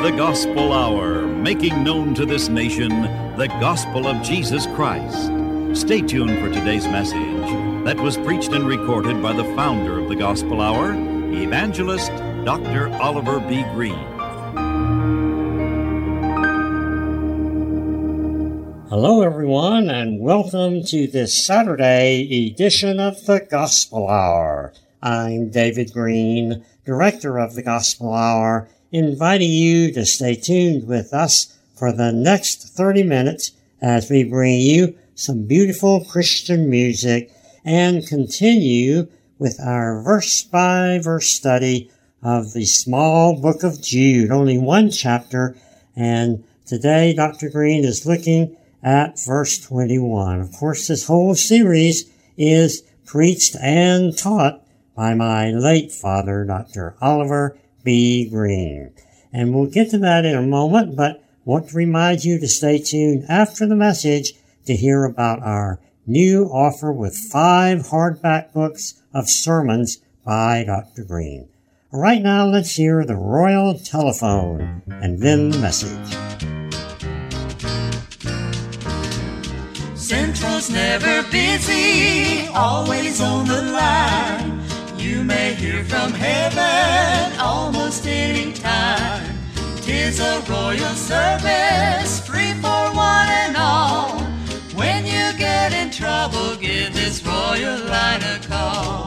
the Gospel Hour, making known to this nation the gospel of Jesus Christ. Stay tuned for today's message that was preached and recorded by the founder of the Gospel Hour, Evangelist Dr. Oliver B. Greene. Hello, everyone, and welcome to this Saturday edition of the Gospel Hour. I'm David Greene, Director of the Gospel Hour, inviting you to stay tuned with us for the next 30 minutes as we bring you some beautiful Christian music and continue with our verse-by-verse study of the small book of Jude, only one chapter, and today Dr. Greene is looking at verse 21. Of course, this whole series is preached and taught by my late father, Dr. Oliver B. Greene. And we'll get to that in a moment, but want to remind you to stay tuned after the message to hear about our new offer with 5 hardback books of sermons by Dr. Greene. Right now, let's hear the Royal Telephone and then the message. Central's never busy, always on the line. You may hear from heaven almost any time. 'Tis a royal service, free for one and all. When you get in trouble, give this royal line a call.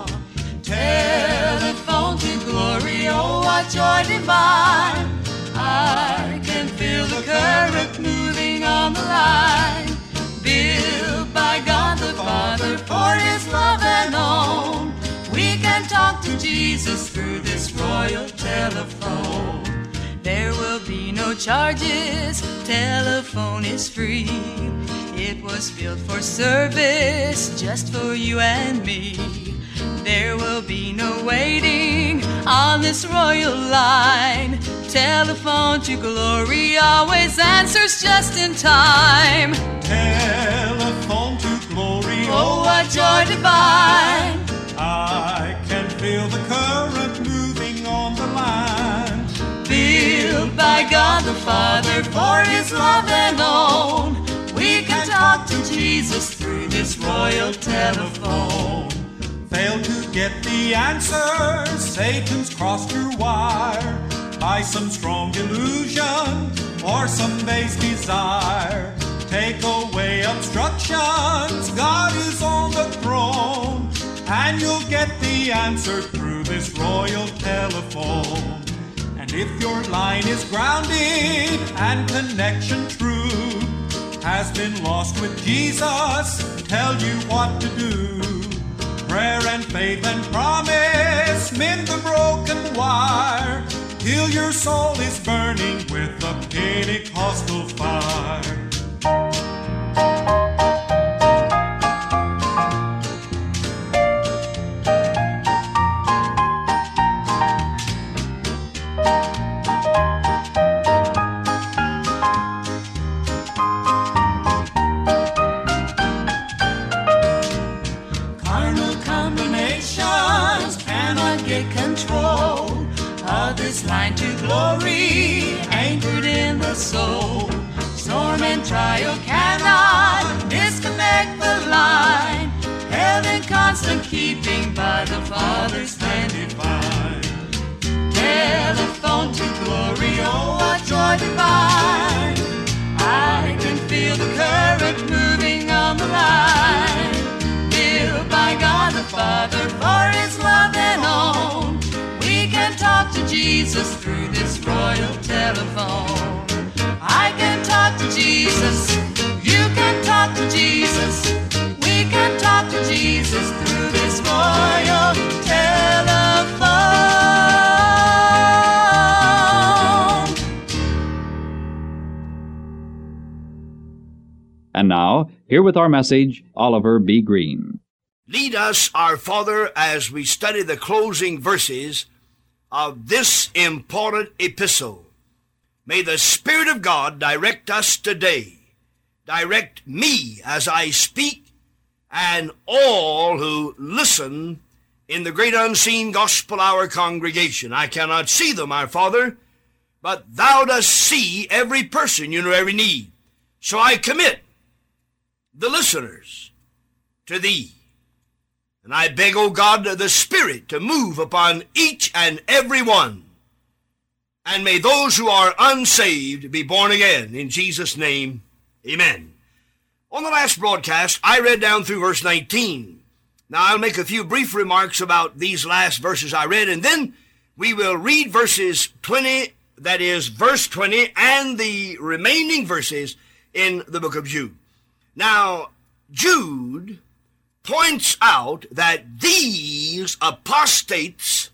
Telephone to glory, oh what joy divine. I can feel the current moving on the line. Built by God the Father for His love and own. We can talk to Jesus through this royal telephone. There will be no charges, telephone is free. It was built for service, just for you and me. There will be no waiting on this royal line. Telephone to glory always answers just in time. Telephone to glory, oh what joy divine. I can feel the current moving on the line. Built by God the Father for His love and own. We can talk to Jesus through this royal telephone. Fail to get the answer, Satan's crossed your wire. By some strong illusion or some base desire. Take away obstructions, God is on the throne. And you'll get the answer through this royal telephone. And if your line is grounded and connection true, has been lost with Jesus, tell you what to do. Prayer and faith and promise, mend the broken wire, till your soul is burning with the Pentecostal fire. Line to glory, anchored in the soul. Storm and trial cannot disconnect the line. Held in constant keeping by the Father's hand divine. Telephone to glory, oh what joy divine. I can feel the current moving on the line. Built by God the Father for His love and own. We can talk to Jesus through this royal telephone. I can talk to Jesus. You can talk to Jesus. We can talk to Jesus through this royal telephone. And now, here with our message, Oliver B. Greene. Lead us, our Father, as we study the closing verses of this important epistle. May the Spirit of God direct us today. Direct me as I speak, and all who listen in the great unseen Gospel Hour congregation. I cannot see them, our Father, but thou dost see every person, you know every need. So I commit the listeners to thee. And I beg, O God, the Spirit to move upon each and every one. And may those who are unsaved be born again. In Jesus' name, amen. On the last broadcast, I read down through verse 19. Now, I'll make a few brief remarks about these last verses I read, and then we will read verses 20, that is, verse 20, and the remaining verses in the book of Jude. Now, Jude points out that these apostates,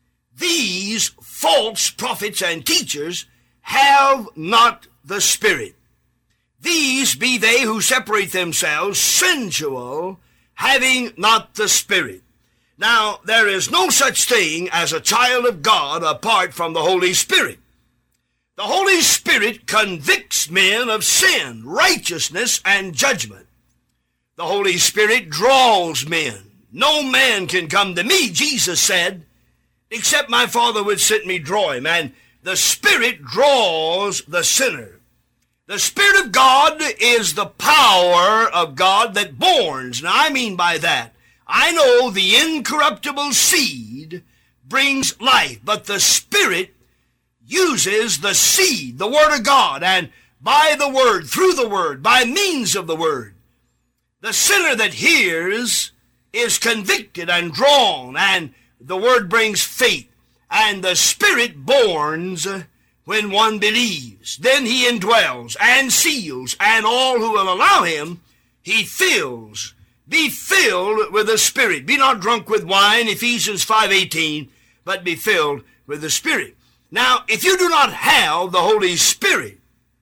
these false prophets and teachers, have not the Spirit. These be they who separate themselves, sensual, having not the Spirit. Now, there is no such thing as a child of God apart from the Holy Spirit. The Holy Spirit convicts men of sin, righteousness, and judgment. The Holy Spirit draws men. No man can come to me, Jesus said, except my Father would send me draw him. And the Spirit draws the sinner. The Spirit of God is the power of God that borns. Now, I mean by that, I know the incorruptible seed brings life, but the Spirit uses the seed, the Word of God, and by the Word, through the Word, by means of the Word, the sinner that hears is convicted and drawn, and the Word brings faith, and the Spirit borns when one believes. Then he indwells and seals, and all who will allow him, he fills. Be filled with the Spirit. Be not drunk with wine, Ephesians 5:18, but be filled with the Spirit. Now, if you do not have the Holy Spirit,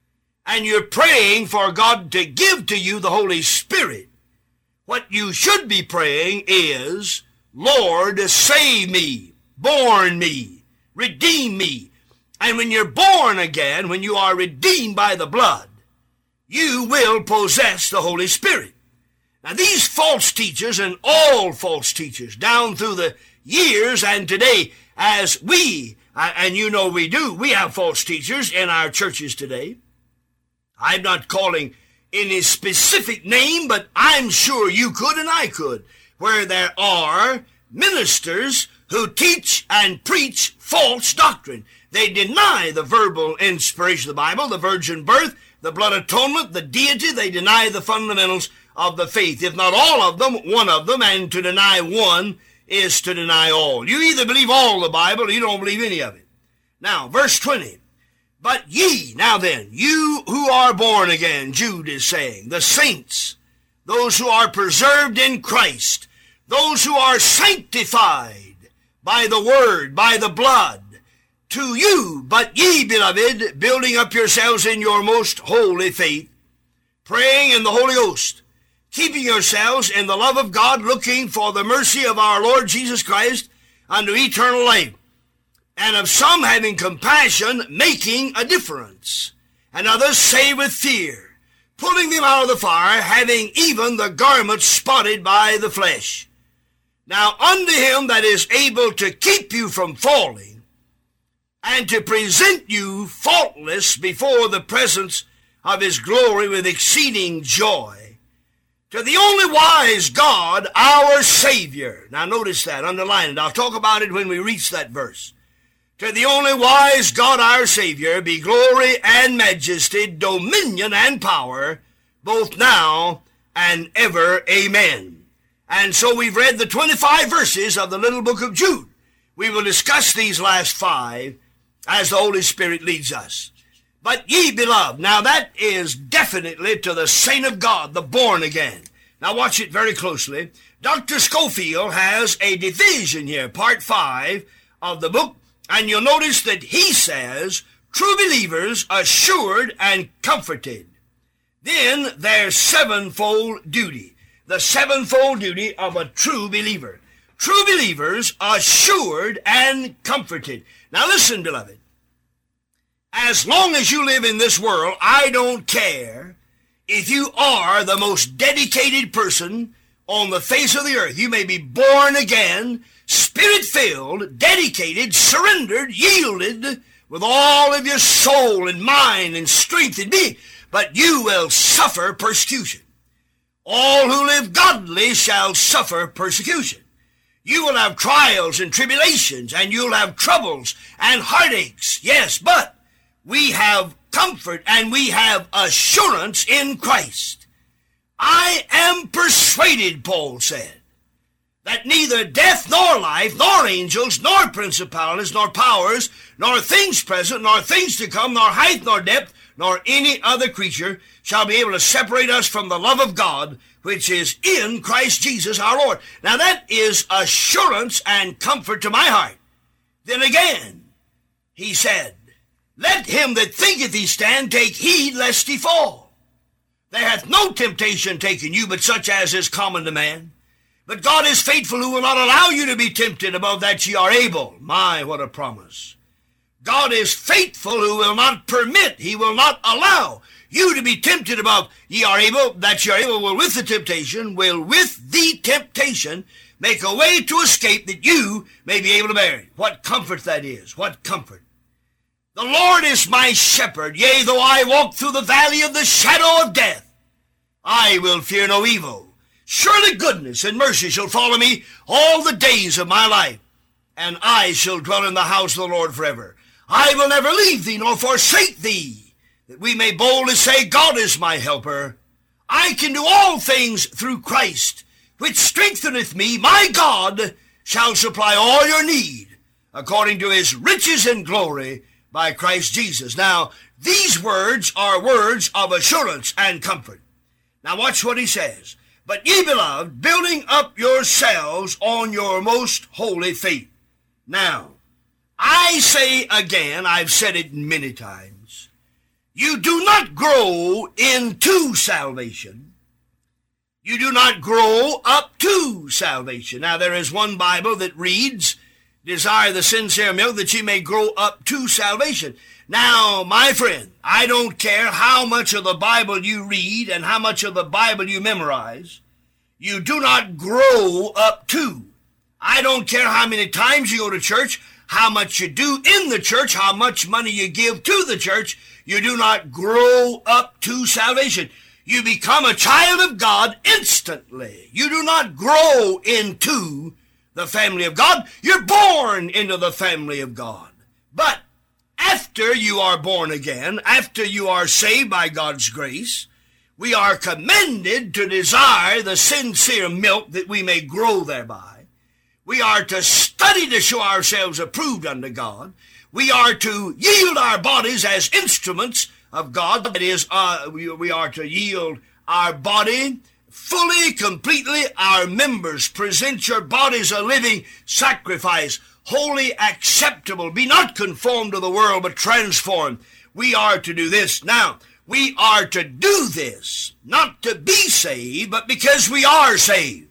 and you're praying for God to give to you the Holy Spirit, what you should be praying is, Lord, save me, born me, redeem me. And when you're born again, when you are redeemed by the blood, you will possess the Holy Spirit. Now, these false teachers, and all false teachers down through the years and today, as we, and you know we do, we have false teachers in our churches today. I'm not calling any specific name, but I'm sure you could and I could, where there are ministers who teach and preach false doctrine. They deny the verbal inspiration of the Bible, the virgin birth, the blood atonement, the deity. They deny the fundamentals of the faith. If not all of them, one of them, and to deny one is to deny all. You either believe all the Bible or you don't believe any of it. Now, verse 20. But ye, now then, you who are born again, Jude is saying, the saints, those who are preserved in Christ, those who are sanctified by the Word, by the blood, to you, but ye, beloved, building up yourselves in your most holy faith, praying in the Holy Ghost, keeping yourselves in the love of God, looking for the mercy of our Lord Jesus Christ unto eternal life. And of some having compassion, making a difference, and others save with fear, pulling them out of the fire, having even the garments spotted by the flesh. Now unto him that is able to keep you from falling, and to present you faultless before the presence of his glory with exceeding joy, to the only wise God, our Savior. Now notice that, underline it. I'll talk about it when we reach that verse. To the only wise God our Savior be glory and majesty, dominion and power, both now and ever. Amen. And so we've read the 25 verses of the little book of Jude. We will discuss these last 5 as the Holy Spirit leads us. But ye, beloved, now that is definitely to the saint of God, the born again. Now watch it very closely. Dr. Scofield has a division here, part 5 of the book. And you'll notice that he says, true believers assured and comforted. Then there's sevenfold duty, the sevenfold duty of a true believer. True believers assured and comforted. Now listen, beloved. As long as you live in this world, I don't care if you are the most dedicated person on the face of the earth. You may be born again, Spirit-filled, dedicated, surrendered, yielded, with all of your soul and mind and strength and being, but you will suffer persecution. All who live godly shall suffer persecution. You will have trials and tribulations, and you'll have troubles and heartaches. Yes, but we have comfort and we have assurance in Christ. I am persuaded, Paul said, that neither death nor life, nor angels, nor principalities, nor powers, nor things present, nor things to come, nor height, nor depth, nor any other creature shall be able to separate us from the love of God, which is in Christ Jesus our Lord. Now that is assurance and comfort to my heart. Then again, he said, let him that thinketh he stand take heed lest he fall. There hath no temptation taken you, but such as is common to man. But God is faithful, who will not allow you to be tempted above that ye are able. My, what a promise. God is faithful, who will not permit, he will not allow you to be tempted above ye are able, that ye are able, will with the temptation make a way to escape, that you may be able to bear it. What comfort that is, what comfort. The Lord is my shepherd, yea, though I walk through the valley of the shadow of death, I will fear no evil. Surely goodness and mercy shall follow me all the days of my life, and I shall dwell in the house of the Lord forever. I will never leave thee nor forsake thee, that we may boldly say, God is my helper. I can do all things through Christ, which strengtheneth me. My God shall supply all your need, according to his riches and glory by Christ Jesus. Now, these words are words of assurance and comfort. Now watch what he says. But ye, beloved, building up yourselves on your most holy faith. Now, I say again, I've said it many times, you do not grow into salvation. You do not grow up to salvation. Now, there is one Bible that reads, desire the sincere milk that ye may grow up to salvation. Now, my friend, I don't care how much of the Bible you read and how much of the Bible you memorize. You do not grow up to. I don't care how many times you go to church, how much you do in the church, how much money you give to the church. You do not grow up to salvation. You become a child of God instantly. You do not grow into the family of God. You're born into the family of God. But after you are born again, after you are saved by God's grace, we are commended to desire the sincere milk that we may grow thereby. We are to study to show ourselves approved unto God. We are to yield our bodies as instruments of God. That is, we are to yield our body fully, completely, our members. Present your bodies a living sacrifice, wholly acceptable. Be not conformed to the world, but transformed. We are to do this. Now, we are to do this, not to be saved, but because we are saved.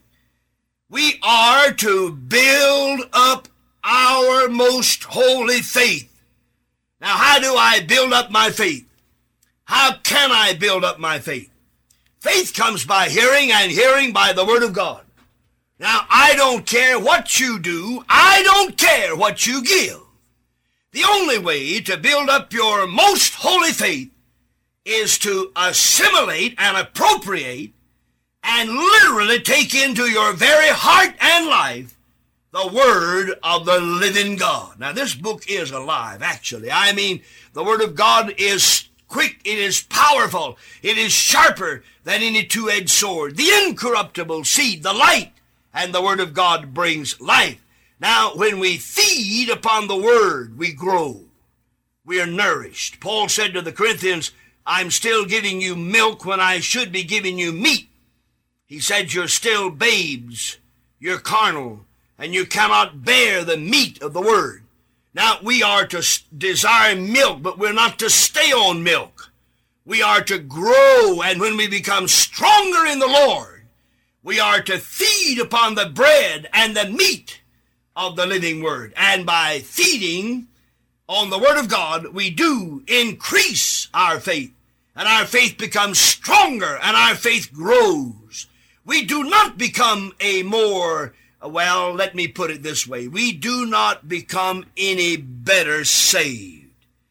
We are to build up our most holy faith. Now, how do I build up my faith? How can I build up my faith? Faith comes by hearing, and hearing by the Word of God. Now, I don't care what you do. I don't care what you give. The only way to build up your most holy faith is to assimilate and appropriate and literally take into your very heart and life the Word of the living God. Now, this book is alive, actually. I mean, the Word of God is quick, it is powerful, it is sharper than any two-edged sword. The incorruptible seed, the light, and the Word of God brings life. Now, when we feed upon the Word, we grow. We are nourished. Paul said to the Corinthians, I'm still giving you milk when I should be giving you meat. He said, you're still babes, you're carnal, and you cannot bear the meat of the Word. Now, we are to desire milk, but we're not to stay on milk. We are to grow, and when we become stronger in the Lord, we are to feed upon the bread and the meat of the living Word. And by feeding on the Word of God, we do increase our faith, and our faith becomes stronger, and our faith grows. We do not become a more, well, let me put it this way. We do not become any better saved.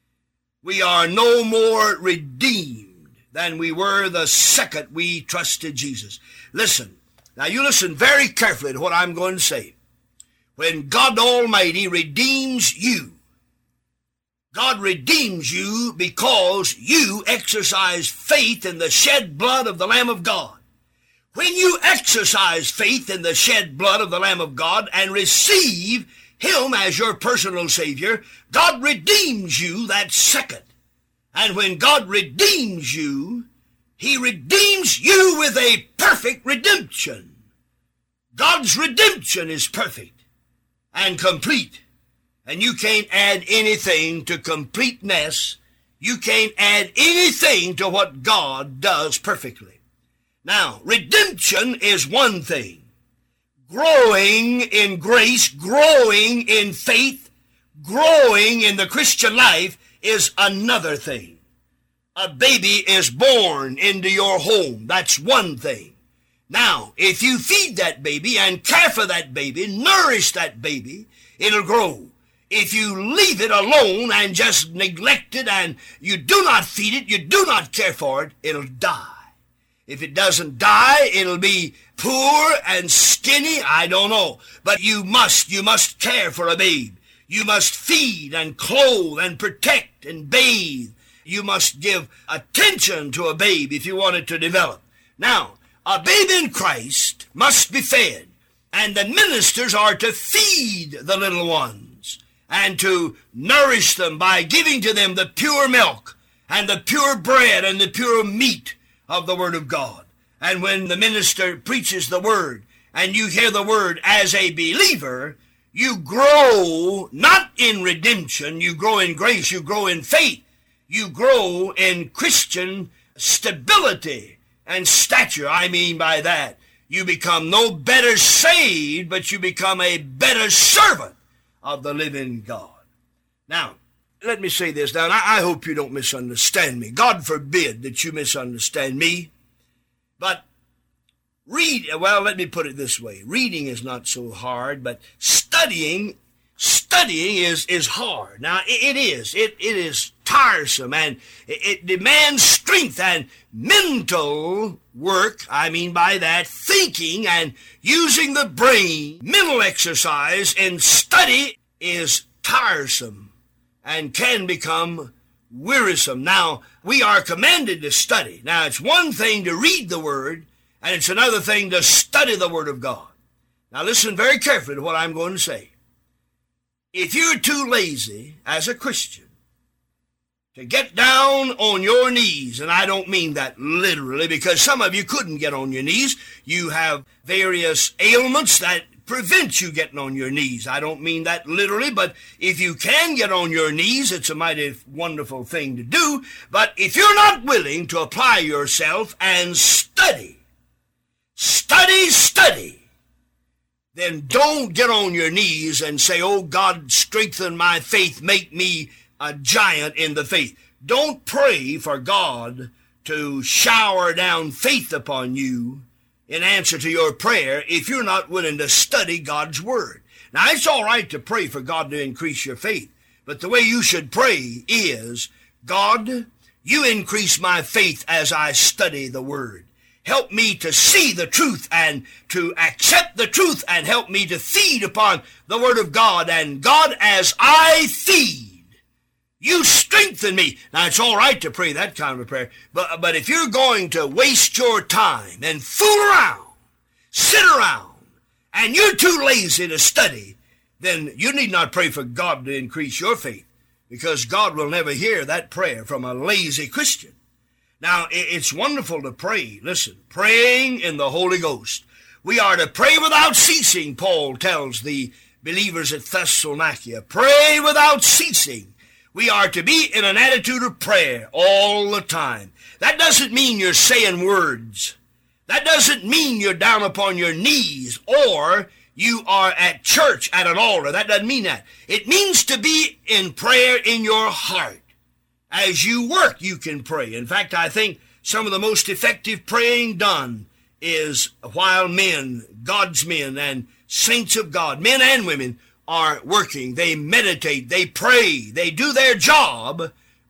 We are no more redeemed than we were the second we trusted Jesus. Listen. Now you listen very carefully to what I'm going to say. When God Almighty redeems you, God redeems you because you exercise faith in the shed blood of the Lamb of God. When you exercise faith in the shed blood of the Lamb of God and receive Him as your personal Savior, God redeems you that second. And when God redeems you, He redeems you with a perfect redemption. God's redemption is perfect and complete. And you can't add anything to completeness. You can't add anything to what God does perfectly. Now, redemption is one thing. Growing in grace, growing in faith, growing in the Christian life is another thing. A baby is born into your home. That's one thing. Now, if you feed that baby and care for that baby, nourish that baby, it'll grow. If you leave it alone and just neglect it and you do not feed it, you do not care for it, it'll die. If it doesn't die, it'll be poor and skinny, I don't know. But you must care for a babe. You must feed and clothe and protect and bathe. You must give attention to a babe if you want it to develop. Now, a babe in Christ must be fed, and the ministers are to feed the little ones and to nourish them by giving to them the pure milk and the pure bread and the pure meat of the Word of God. And when the minister preaches the Word and you hear the Word as a believer, you grow not in redemption, you grow in grace, you grow in faith, you grow in Christian stability and stature. I mean by that, you become no better saved, but you become a better servant of the living God. Now, let me say this now, and I hope you don't misunderstand me. God forbid that you misunderstand me. But let me put it this way. Reading is not so hard, but studying is hard. Now, it is tiresome, and it demands strength and mental work. I mean by that, thinking and using the brain. Mental exercise and study is tiresome and can become wearisome. Now, we are commanded to study. Now, it's one thing to read the Word, and it's another thing to study the Word of God. Now, listen very carefully to what I'm going to say. If you're too lazy as a Christian to get down on your knees, and I don't mean that literally, because some of you couldn't get on your knees. You have various ailments that prevent you getting on your knees. I don't mean that literally, but if you can get on your knees, it's a mighty wonderful thing to do. But if you're not willing to apply yourself and study, then don't get on your knees and say, "Oh God, strengthen my faith, make me a giant in the faith." Don't pray for God to shower down faith upon you in answer to your prayer if you're not willing to study God's Word. Now, it's all right to pray for God to increase your faith, but the way you should pray is, "God, you increase my faith as I study the Word. Help me to see the truth and to accept the truth, and help me to feed upon the Word of God. And God, as I feed, you strengthen me." Now, it's all right to pray that kind of a prayer, but if you're going to waste your time and fool around, sit around, and you're too lazy to study, then you need not pray for God to increase your faith, because God will never hear that prayer from a lazy Christian. Now, it's wonderful to pray. Listen, praying in the Holy Ghost. We are to pray without ceasing, Paul tells the believers at Thessalonica. Pray without ceasing. We are to be in an attitude of prayer all the time. That doesn't mean you're saying words. That doesn't mean you're down upon your knees or you are at church at an altar. That doesn't mean that. It means to be in prayer in your heart. As you work, you can pray. In fact, I think some of the most effective praying done is while men, God's men and saints of God, men and women, are working. They meditate, they pray, they do their job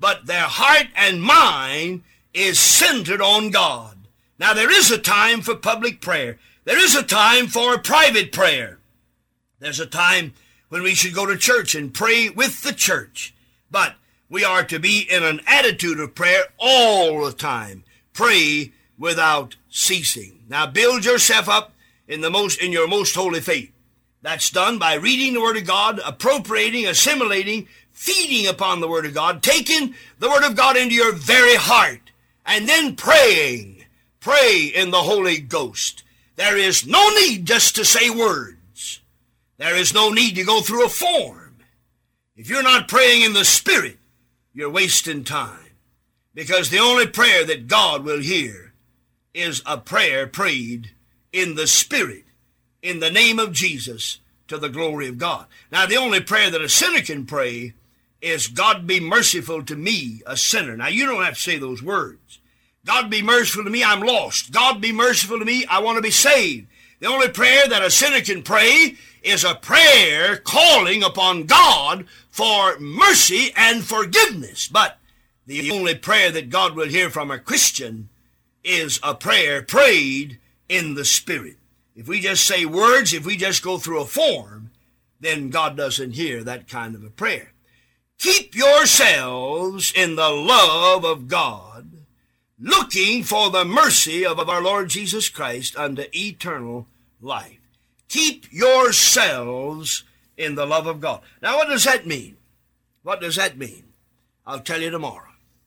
but their heart and mind is centered on God. Now, there is a time for public prayer. There is a time for private prayer. There's a time when we should go to church and pray with the church. But we are to be in an attitude of prayer all the time. Pray without ceasing. Now, build yourself up in your most holy faith. That's done by reading the Word of God, appropriating, assimilating, feeding upon the Word of God, taking the Word of God into your very heart, and then praying. Pray in the Holy Ghost. There is no need just to say words. There is no need to go through a form. If you're not praying in the Spirit, you're wasting time. Because the only prayer that God will hear is a prayer prayed in the Spirit, in the name of Jesus, to the glory of God. Now, the only prayer that a sinner can pray is, God be merciful to me, a sinner. Now, you don't have to say those words. God be merciful to me, I'm lost. God be merciful to me, I want to be saved. The only prayer that a sinner can pray is a prayer calling upon God for mercy and forgiveness. But the only prayer that God will hear from a Christian is a prayer prayed in the Spirit. If we just say words, if we just go through a form, then God doesn't hear that kind of a prayer. Keep yourselves in the love of God, looking for the mercy of our Lord Jesus Christ unto eternal life. Keep yourselves in the love of God. Now, what does that mean? What does that mean? I'll tell you tomorrow.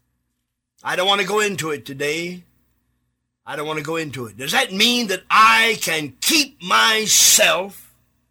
I don't want to go into it today. I don't want to go into it. Does that mean that I can keep myself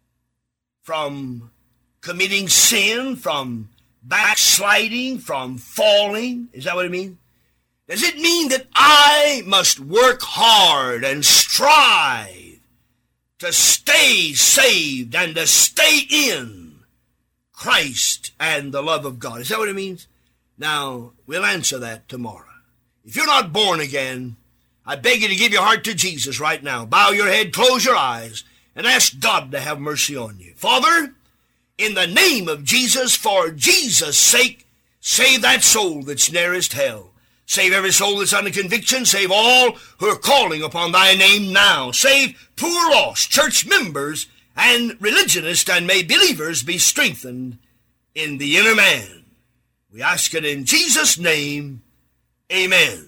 from committing sin, from backsliding, from falling? Is that what it means? Does it mean that I must work hard and strive to stay saved and to stay in Christ and the love of God? Is that what it means? Now, we'll answer that tomorrow. If you're not born again, I beg you to give your heart to Jesus right now. Bow your head, close your eyes, and ask God to have mercy on you. Father, in the name of Jesus, for Jesus' sake, save that soul that's nearest hell. Save every soul that's under conviction. Save all who are calling upon thy name now. Save poor lost church members and religionists, and may believers be strengthened in the inner man. We ask it in Jesus' name. Amen.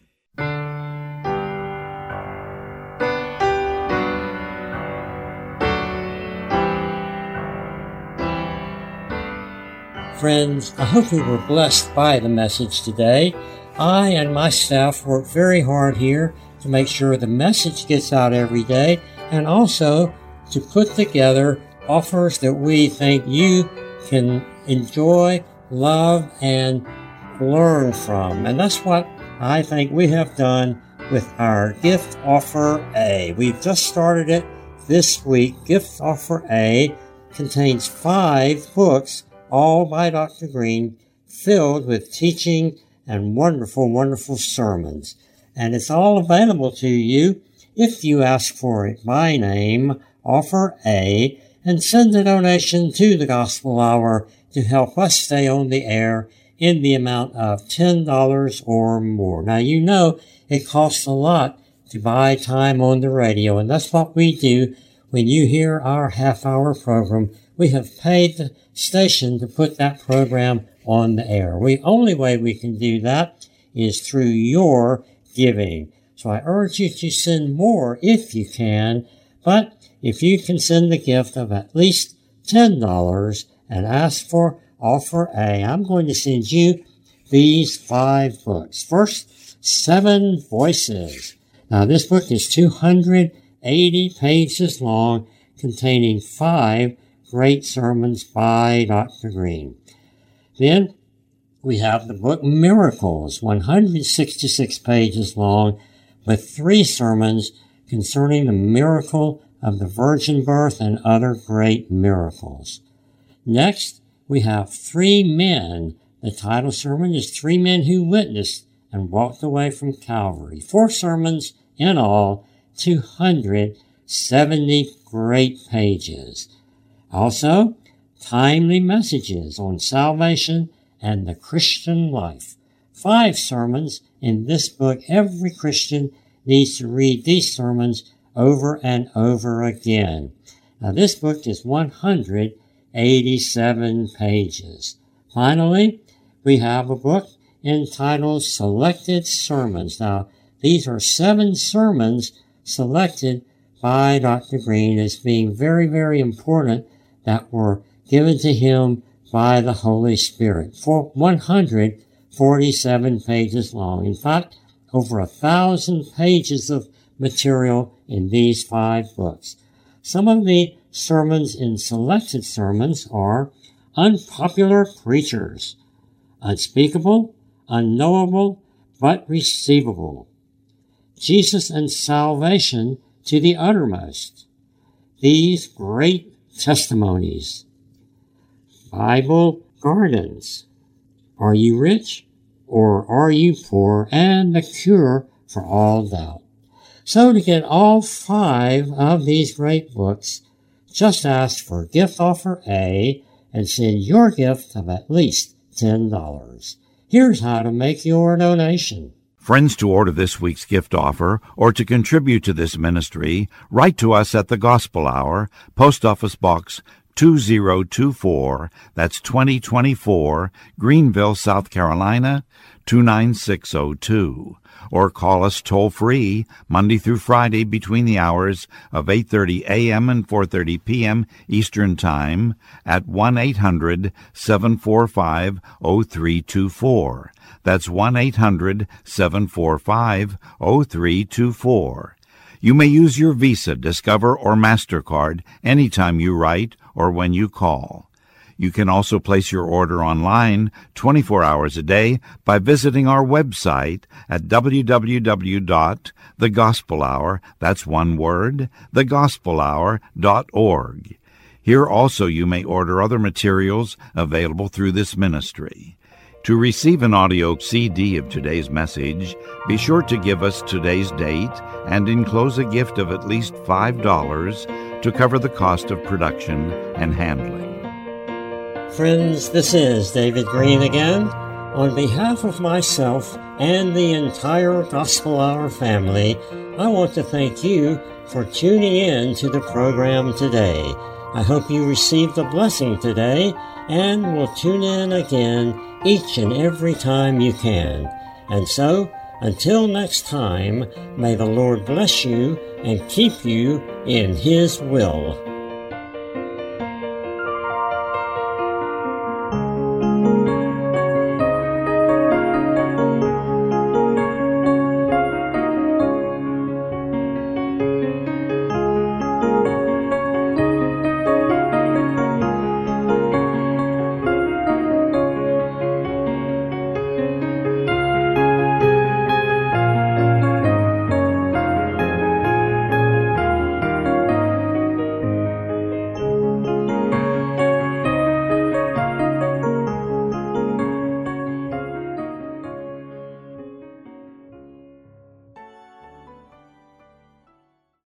Friends, I hope you were blessed by the message today. I and my staff work very hard here to make sure the message gets out every day, and also to put together offers that we think you can enjoy, love, and learn from. And that's what I think we have done with our Gift Offer A. We've just started it this week. Gift Offer A contains 5 books, all by Dr. Green, filled with teaching and wonderful, wonderful sermons. And it's all available to you if you ask for it by name, Offer A, and send a donation to the Gospel Hour to help us stay on the air in the amount of $10 or more. Now, you know it costs a lot to buy time on the radio, and that's what we do when you hear our half-hour program. We have paid the station to put that program on the air. The only way we can do that is through your giving. So I urge you to send more if you can, but if you can send a gift of at least $10 and ask for Offer A, I'm going to send you these 5 books. First, 7 Voices. Now, this book is 280 pages long, containing 5 great sermons by Dr. Green. Then we have the book Miracles, 166 pages long, with 3 sermons concerning the miracle of the virgin birth and other great miracles. Next, we have 3 Men. The title sermon is 3 Men Who Witnessed and Walked Away from Calvary. 4 sermons in all, 270 great pages. Also, timely messages on salvation and the Christian life. 5 sermons in this book. Every Christian needs to read these sermons over and over again. Now, this book is 187 pages. Finally, we have a book entitled Selected Sermons. Now, these are 7 sermons selected by Dr. Green as being very, very important that were given to him by the Holy Spirit. For 147 pages long. In fact, over 1,000 pages of material in these 5 books. Some of the sermons in Selected Sermons are Unpopular Preachers, Unspeakable, Unknowable, but Receivable, Jesus and Salvation to the Uttermost, These Great Testimonies, Bible Gardens, Are You Rich or Are You Poor, and The Cure for All Doubt. So to get all 5 of these great books, just ask for Gift Offer A and send your gift of at least $10. Here's how to make your donation. Friends, to order this week's gift offer or to contribute to this ministry, write to us at the Gospel Hour, Post Office Box 2024, that's 2024, Greenville, South Carolina, 29602. Or call us toll-free Monday through Friday between the hours of 8:30 a.m. and 4:30 p.m. Eastern Time at 1-800-745-0324. That's 1-800-745-0324. You may use your Visa, Discover, or MasterCard anytime you write or when you call. You can also place your order online 24 hours a day by visiting our website at www.thegospelhour, that's one word, thegospelhour.org. Here also you may order other materials available through this ministry. To receive an audio CD of today's message, be sure to give us today's date and enclose a gift of at least $5 to cover the cost of production and handling. Friends, this is David Green again. On behalf of myself and the entire Gospel Hour family, I want to thank you for tuning in to the program today. I hope you received a blessing today and will tune in again each and every time you can. And so, until next time, may the Lord bless you and keep you in His will.